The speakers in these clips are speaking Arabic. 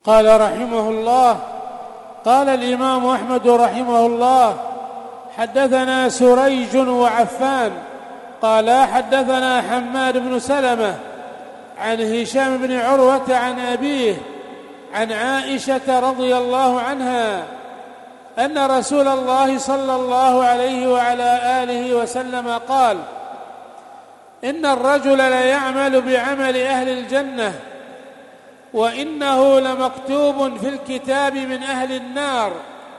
قال رحمه الله: قال الإمام أحمد رحمه الله: حدثنا سريج وعفان قال حدثنا حماد بن سلمة عن هشام بن عروة عن أبيه عن عائشة رضي الله عنها أن رسول الله صلى الله عليه وعلى آله وسلم قال: إن الرجل ليعمل بعمل أهل الجنة وإنه لمكتوب في الكتاب من أهل النار،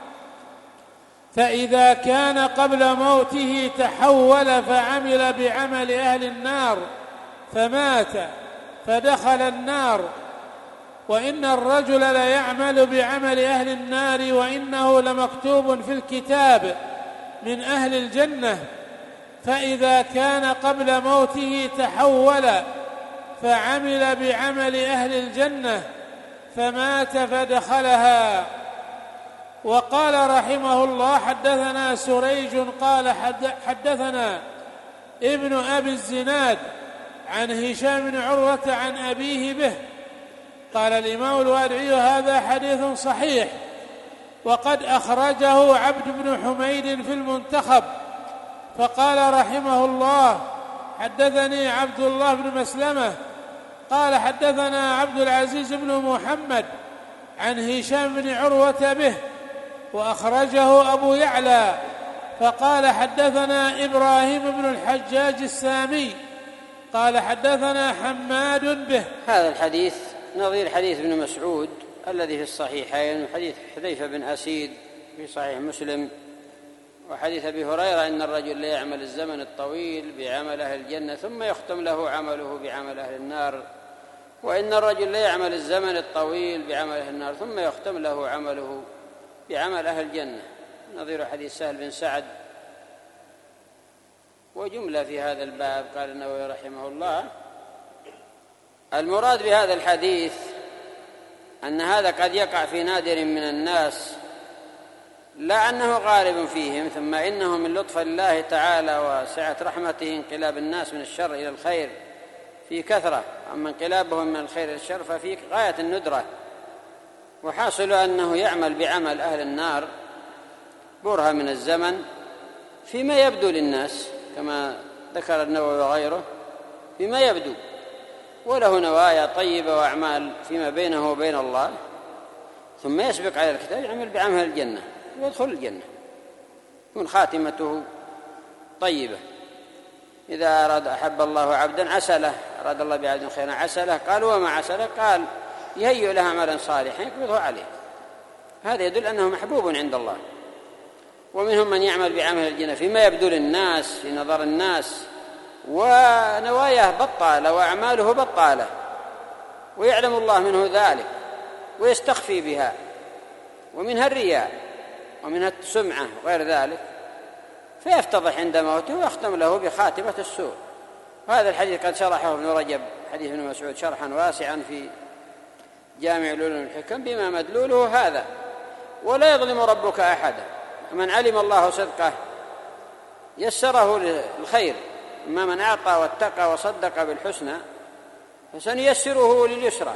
فإذا كان قبل موته تحول فعمل بعمل أهل النار فمات فدخل النار، وإن الرجل ليعمل بعمل أهل النار وإنه لمكتوب في الكتاب من أهل الجنة، فإذا كان قبل موته تحول فعمل بعمل أهل الجنة فمات فدخلها. وقال رحمه الله: حدثنا سريج قال حدثنا ابن أبي الزناد عن هشام بن عروة عن أبيه به. قال الإمام الوادعي: هذا حديث صحيح، وقد أخرجه عبد بن حميد في المنتخب. فقال رحمه الله: حدثني عبد الله بن مسلمة قال حدثنا عبد العزيز بن محمد عن هشام بن عروة به، وأخرجه أبو يعلى. فقال: حدثنا إبراهيم بن الحجاج السامي قال حدثنا حماد به. هذا الحديث نظير حديث ابن مسعود الذي في الصحيحين، وحديث حذيفة بن أسيد في صحيح مسلم، وحديث أبي هريرة: إن الرجل لا يعمل الزمن الطويل بعمل أهل الجنة ثم يختم له عمله بعمل أهل النار، وإن الرجل لا يعمل الزمن الطويل بعمل أهل النار ثم يختم له عمله بعمل أهل الجنة. نظير حديث سهل بن سعد. وجملة في هذا الباب. قال النووي رحمه الله: المراد بهذا الحديث أن هذا قد يقع في نادر من الناس، لا أنه غالب فيهم، ثم إنه من لطف الله تعالى وسعة رحمته انقلاب الناس من الشر إلى الخير في كثرة، أما انقلابهم من الخير إلى الشر ففي غاية الندرة. وحاصل أنه يعمل بعمل أهل النار برهة من الزمن فيما يبدو للناس، كما ذكر النووي وغيره، فيما يبدو، وله نوايا طيبة وأعمال فيما بينه وبين الله، ثم يسبق على الكتاب يعمل بعمل الجنة ويدخل الجنة، يكون خاتمته طيبة. إذا أراد أحب الله عبدا عسله، أراد الله بعبد خيرا عسله. قال: وما عسله؟ قال: يهيئ له عملا صالحا يقبضه عليه. هذا يدل أنه محبوب عند الله. ومنهم من يعمل بعمل الجنة فيما يبدو للناس في نظر الناس، ونواياه بطالة وأعماله بطالة، ويعلم الله منه ذلك ويستخفي بها، ومنها الرياء ومنها السمعة وغير ذلك، فيفتضح عند موته ويختم له بخاتمة السوء. وهذا الحديث قد شرحه ابن رجب حديث ابن مسعود شرحا واسعا في جامع العلوم والحكم بما مدلوله هذا. ولا يظلم ربك أحدا، من علم الله صدقه يسره للخير، أما من أعطى واتقى وصدق بالحسنى فسنيسره لليسرى،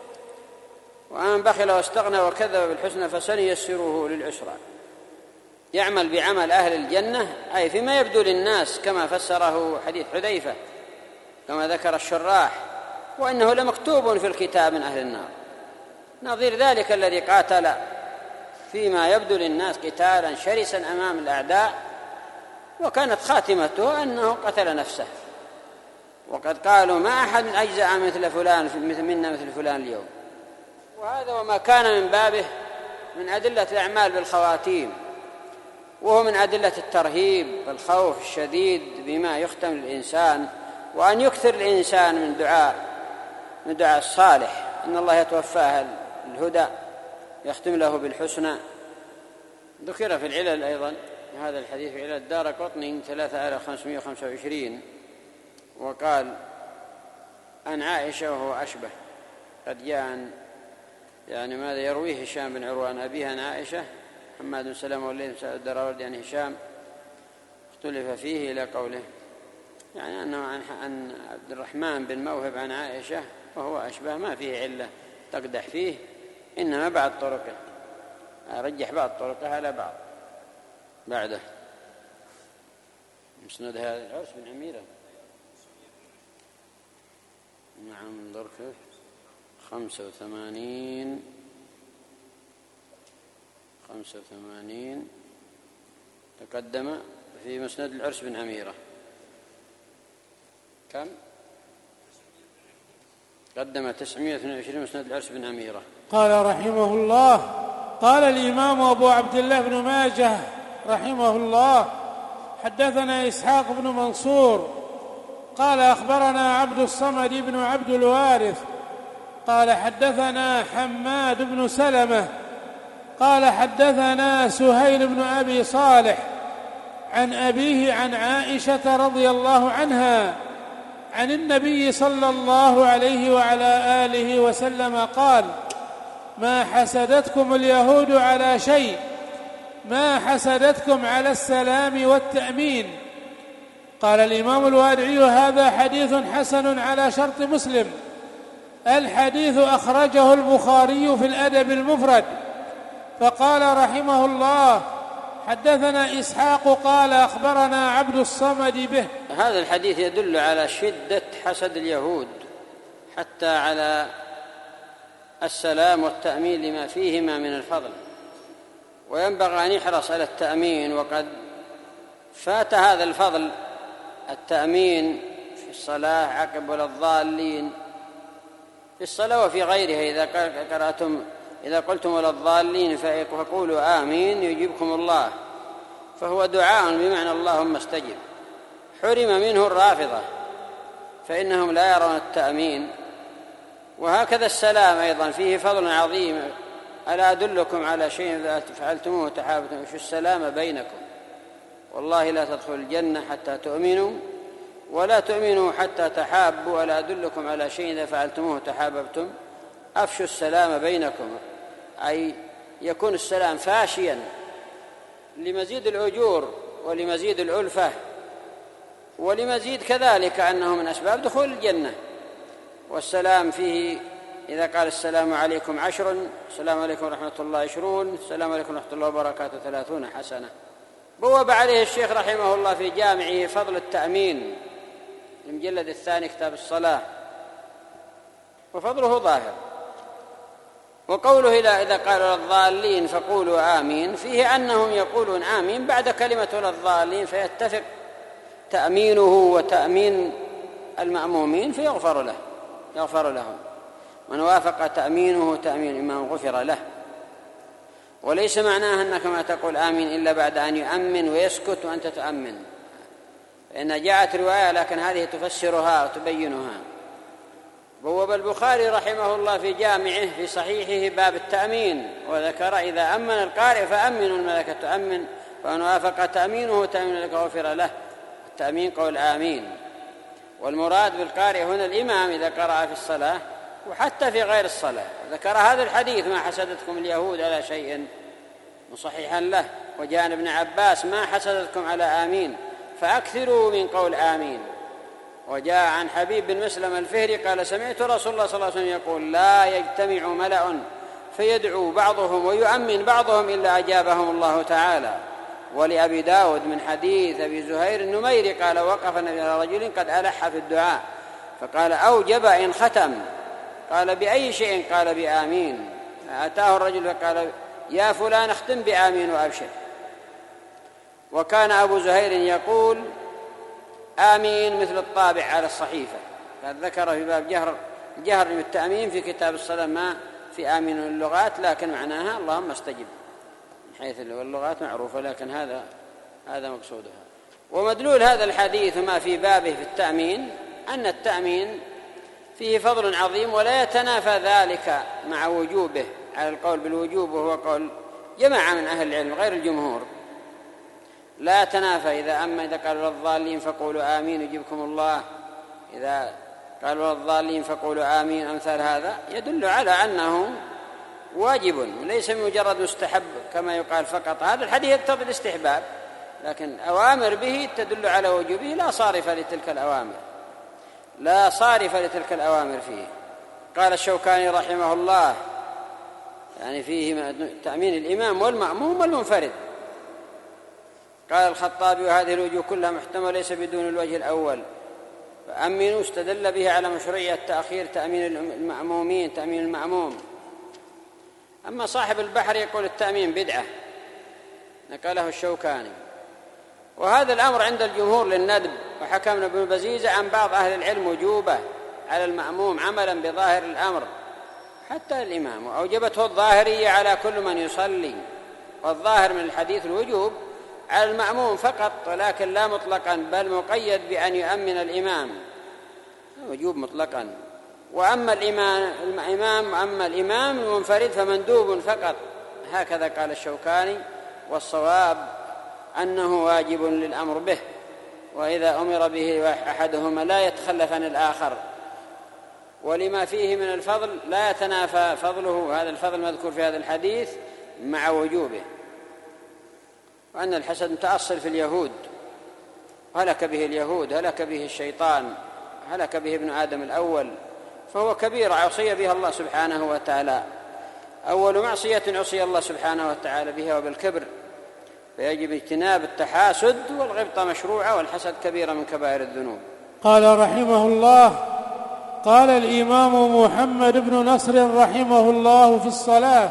ومن بخل واستغنى وكذب بالحسنى فسنيسره للعسرى. يعمل بعمل أهل الجنة أي فيما يبدو للناس، كما فسره حديث حذيفة كما ذكر الشراح: وإنه لمكتوب في الكتاب من أهل النار. نظير ذلك الذي قاتل فيما يبدو للناس قتالا شرسا أمام الأعداء، وكانت خاتمته أنه قتل نفسه. وقد قالوا: ما أحد أجزأ مثل فلان منا مثل فلان اليوم. وهذا وما كان من بابه من أدلة الأعمال بالخواتيم، وهو من أدلة الترهيب والخوف الشديد بما يختم للإنسان، وأن يكثر الإنسان من دعاء الصالح، أن الله يتوفاه الهدى يختم له بالحسنى. ذكر في العلل أيضا هذا الحديث في علل الدارقطني 3525، وقال عن عائشة وهو أشبه، قد جاء يعني ماذا يرويه هشام بن عروة عن أبيها عن عائشة. حماد بن سلمة والليث بن الدراوردي عن هشام اختلف فيه إلى قوله يعني أنه عن عبد الرحمن بن موهب عن عائشة وهو أشبه، ما فيه علة تقدح فيه، إنما بعض طرقه، رجح بعض طرقه على بعض. بعده مسند هذا العرس بن عميرة. نعم انظر كيف 85 تقدم في مسند العرس بن عميرة. كم؟ قدم 922 مسند العرس بن عميرة. قال رحمه الله: قال الإمام أبو عبد الله بن ماجه رحمه الله: حدثنا إسحاق بن منصور قال أخبرنا عبد الصمد بن عبد الوارث قال حدثنا حماد بن سلمة قال حدثنا سهيل بن أبي صالح عن أبيه عن عائشة رضي الله عنها عن النبي صلى الله عليه وعلى آله وسلم قال: ما حسدتكم اليهود على شيء ما حسدتكم على السلام والتأمين. قال الإمام الوادعي: هذا حديث حسن على شرط مسلم. الحديث أخرجه البخاري في الأدب المفرد. فقال رحمه الله: حدثنا إسحاق قال أخبرنا عبد الصمد به. هذا الحديث يدل على شدة حسد اليهود حتى على السلام والتأمين لما فيهما من الفضل، وينبغي أن يحرص على التأمين، وقد فات هذا الفضل التأمين في الصلاة عقب ولا الضالين في الصلاة وفي غيرها. إذا قلتم ولا الضالين فقولوا آمين يجيبكم الله، فهو دعاء بمعنى اللهم استجب. حرم منه الرافضة فإنهم لا يرون التأمين. وهكذا السلام أيضا فيه فضل عظيم. ألا أدلكم على شيء إذا فعلتموه تحاببتم؟ شو السلام بينكم، والله لا تدخلوا الجنة حتى تؤمنوا ولا تؤمنوا حتى تحابوا. ألا أدلكم على شيء إذا فعلتموه تحاببتم؟ أفشوا السلام بينكم، أي يكون السلام فاشيا لمزيد الأجور ولمزيد الألفة ولمزيد كذلك أنه من أسباب دخول الجنة. والسلام فيه إذا قال السلام عليكم 10، السلام عليكم ورحمة الله 20، السلام عليكم ورحمة الله وبركاته 30 حسنة. بوب عليه الشيخ رحمه الله في جامعه فضل التأمين المجلد الثاني كتاب الصلاة، وفضله ظاهر. وقوله إذا قالوا للضالين فقولوا آمين فيه أنهم يقولون آمين بعد كلمة للضالين، فيتفق تأمينه وتأمين المأمومين فيغفر لهم. من وافق تأمينه تأمين الإمام غفر له. وليس معناه أنك ما تقول آمين إلا بعد أن يؤمن ويسكت وأنت تؤمن، فإن جاءت رواية لكن هذه تفسرها وتبينها. بوب البخاري رحمه الله في جامعه في صحيحه باب التأمين، وذكر إذا أمن القارئ فأمنوا الملائكة تؤمن، فمن وافق تأمينه تأمين لك غفر له. التأمين قول آمين، والمراد بالقارئ هنا الإمام إذا قرأ في الصلاة وحتى في غير الصلاة. ذكر هذا الحديث ما حسدتكم اليهود على شيء مصححا له. وجاء ابن عباس ما حسدتكم على آمين فأكثروا من قول آمين. وجاء عن حبيب بن مسلم الفهري قال سمعت رسول الله صلى الله عليه وسلم يقول لا يجتمع ملأ فيدعو بعضهم ويؤمن بعضهم إلا أجابهم الله تعالى. ولأبي داود من حديث أبي زهير النميري قال وقف النبي على رجل قد ألح في الدعاء فقال أوجب إن ختم، قال بأي شيء؟ قال بآمين. أتاه الرجل فقال يا فلان اختم بآمين وأبشر. وكان أبو زهير يقول آمين مثل الطابع على الصحيفة. قد ذكر في باب جهر بالتأمين في كتاب الصلاة ما في آمين اللغات، لكن معناها اللهم استجب، حيث اللغات معروفة لكن هذا مقصودها. ومدلول هذا الحديث ما في بابه في التأمين أن التأمين فيه فضل عظيم، ولا يتنافى ذلك مع وجوبه على القول بالوجوب، وهو قول جماعة من أهل العلم غير الجمهور. لا يتنافى. إذا قالوا للضالين فقولوا آمين يجيبكم الله، إذا قالوا للضالين فقولوا آمين، أمثال هذا يدل على أنه واجب وليس مجرد مستحب كما يقال فقط. هذا الحديث يقتضي الاستحباب، لكن أوامر به تدل على وجوبه لا صارف لتلك الأوامر فيه. قال الشوكاني رحمه الله يعني فيه تأمين الإمام والمأموم والمنفرد. قال الخطابي: وهذه الوجوه كلها محتملة ليس بدون الوجه الأول، فأمنوا استدل به على مشروعية تأخير تأمين المأمومين تأمين المأموم. أما صاحب البحر يقول التأمين بدعة، نقله الشوكاني، وهذا الأمر عند الجمهور للندب، وحكمنا ابن بزيزة عن بعض أهل العلم وجوبه على المأموم عملا بظاهر الأمر حتى الإمام، وأوجبته الظاهرية على كل من يصلي، والظاهر من الحديث الوجوب على المأموم فقط، ولكن لا مطلقا، بل مقيد بأن يؤمن الإمام، وجوب مطلقا. وأما الإمام المنفرد فمندوب فقط، هكذا قال الشوكاني، والصواب أنه واجب للأمر به، وإذا أمر به أحدهما لا يتخلف عن الآخر، ولما فيه من الفضل لا يتنافى فضله، هذا الفضل المذكور في هذا الحديث، مع وجوبه. وأن الحسد متأصل في اليهود، هلك به اليهود، هلك به الشيطان، هلك به ابن آدم الأول، فهو كبير عصي بها الله سبحانه وتعالى، أول معصية عصي الله سبحانه وتعالى بها وبالكبر، فيجب اجتناب التحاسد، والغبطة مشروعة، والحسد كبيرة من كبائر الذنوب. قال رحمه الله: قال الإمام محمد بن نصر رحمه الله في الصلاة: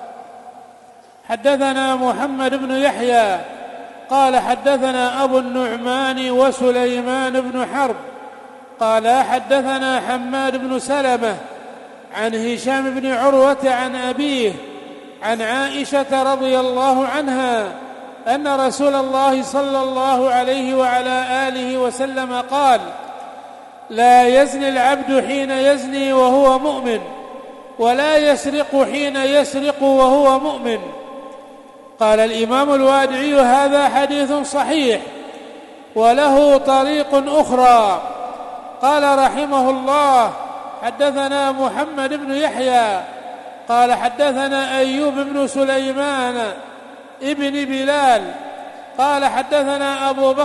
حدثنا محمد بن يحيى قال حدثنا أبو النعمان وسليمان بن حرب قال حدثنا حماد بن سلمة عن هشام بن عروة عن أبيه عن عائشة رضي الله عنها أن رسول الله صلى الله عليه وعلى آله وسلم قال: لا يزني العبد حين يزني وهو مؤمن، ولا يسرق حين يسرق وهو مؤمن. قال الإمام الوادعي: هذا حديث صحيح وله طريق أخرى. قال رحمه الله: حدثنا محمد بن يحيى قال حدثنا أيوب بن سليمان ابن بلال قال حدثنا أبو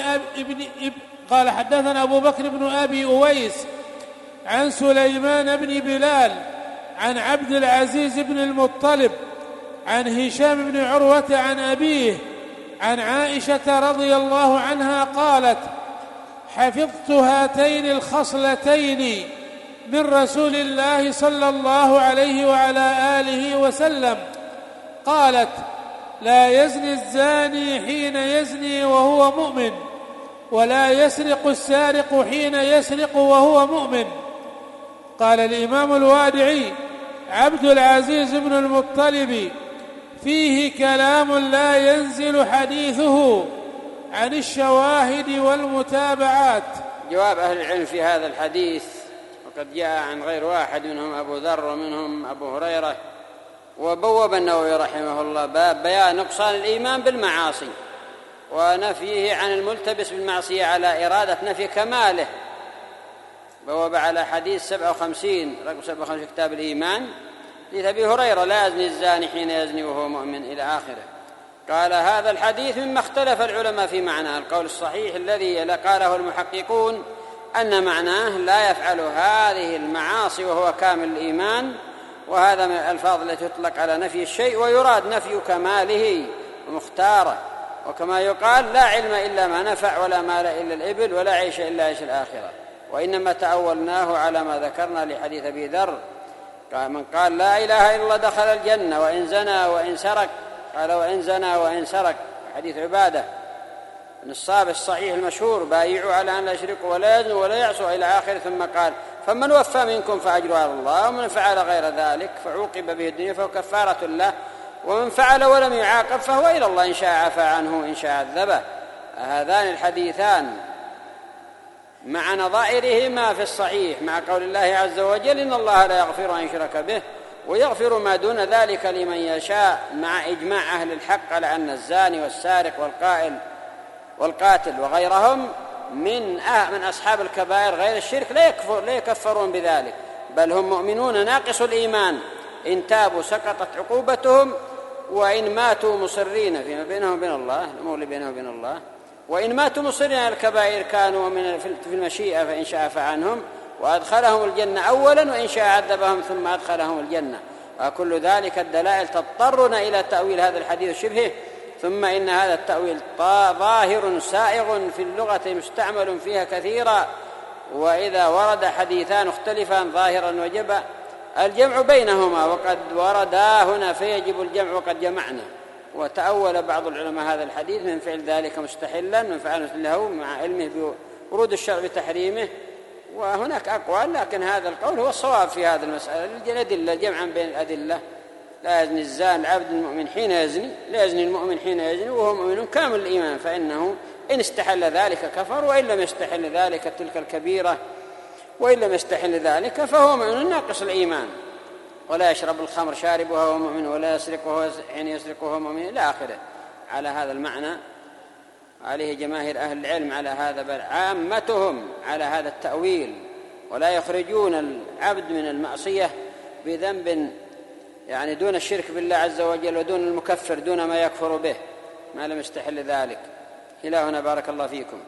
بكر بن أبي أويس عن سليمان بن بلال عن عبد العزيز بن المطلب عن هشام بن عروة عن أبيه عن عائشة رضي الله عنها قالت: حفظت هاتين الخصلتين من رسول الله صلى الله عليه وعلى آله وسلم. قالت: لا يزني الزاني حين يزني وهو مؤمن، ولا يسرق السارق حين يسرق وهو مؤمن. قال الإمام الوادعي: عبد العزيز بن المطلب فيه كلام لا ينزل حديثه عن الشواهد والمتابعات. جواب أهل العلم في هذا الحديث، وقد جاء عن غير واحد، منهم أبو ذر ومنهم أبو هريرة. وبوب النووي رحمه الله باب بيان نقصان الإيمان بالمعاصي ونفيه عن الملتبس بالمعصية على إرادة نفي كماله. بوب على حديث 57 رقم 57 كتاب الإيمان، حديث أبي هريرة: لا يزني الزاني حين يزني وهو مؤمن، إلى آخره. قال: هذا الحديث مما اختلف العلماء في معناه. القول الصحيح الذي قاله المحققون أن معناه لا يفعل هذه المعاصي وهو كامل الإيمان، وهذا من الألفاظ التي تطلق على نفي الشيء ويراد نفي كماله ومختاره. وكما يقال: لا علم إلا ما نفع، ولا مال إلا الإبل، ولا عيش إلا عيش الآخرة. وإنما تأولناه على ما ذكرنا لحديث أبي ذر: من قال لا إله إلا الله دخل الجنة وإن زنى وإن سرق. قال: وإن زنى وإن سرق، حديث عبادة النصاب الصحيح المشهور: بايعوا على أن لا يشركوا ولا يزنوا ولا يعصوا، إلى آخره. ثم قال: فمن وفى منكم فأجره على الله، ومن فعل غير ذلك فعوقب به الدنيا فهو كفارة له، ومن فعل ولم يعاقب فهو إلى الله، إن شاء عفى عنه إن شاء عذبه. هذان الحديثان مع نظائرهما في الصحيح مع قول الله عز وجل: إن الله لا يغفر أن يشرك به ويغفر ما دون ذلك لمن يشاء، مع إجماع أهل الحق على أن الزاني والسارق والقاتل وغيرهم من أصحاب الكبائر غير الشرك لا يكفرون بذلك، بل هم مؤمنون ناقص الإيمان، إن تابوا سقطت عقوبتهم، وإن ماتوا مصرين فيما بينهم وبين الله، الأمور اللي بينهم وبين الله، وإن ماتوا مصرين على الكبائر كانوا في المشيئة، فإن شاء عفى عنهم وأدخلهم الجنة أولا، وإن شاء عذبهم ثم أدخلهم الجنة. وكل ذلك الدلائل تضطرنا إلى تأويل هذا الحديث شبهه. ثم إن هذا التأويل ظاهر سائغ في اللغة مستعمل فيها كثيرا، وإذا ورد حديثان مختلفان ظاهرا وجب الجمع بينهما، وقد وردا هنا فيجب الجمع وقد جمعنا. وتأول بعض العلماء هذا الحديث من فعل ذلك مستحلا من فعل مثله مع علمه بورود الشرع بتحريمه، وهناك أقوال، لكن هذا القول هو الصواب في هذه المسألة. الأدلة جمعا بين الأدلة، لا يزني الزان العبد المؤمن حين يزني، لا يزني المؤمن حين يزني وهو مؤمن كامل الإيمان، فإنه إن استحل ذلك كفر، وإن لم يستحل ذلك تلك الكبيرة، وإن لم يستحل ذلك فهو مؤمن ناقص الإيمان. ولا يشرب الخمر شارب وهو مؤمن، ولا يسرق حين يسرق وهو مؤمن، إلى آخره. على هذا المعنى عليه جماهير أهل العلم على هذا، بل عامتهم على هذا التأويل، ولا يخرجون العبد من المعصية بذنب يعني دون الشرك بالله عز وجل ودون المكفر، دون ما يكفر به ما لم يستحل ذلك. إلى هنا بارك الله فيكم.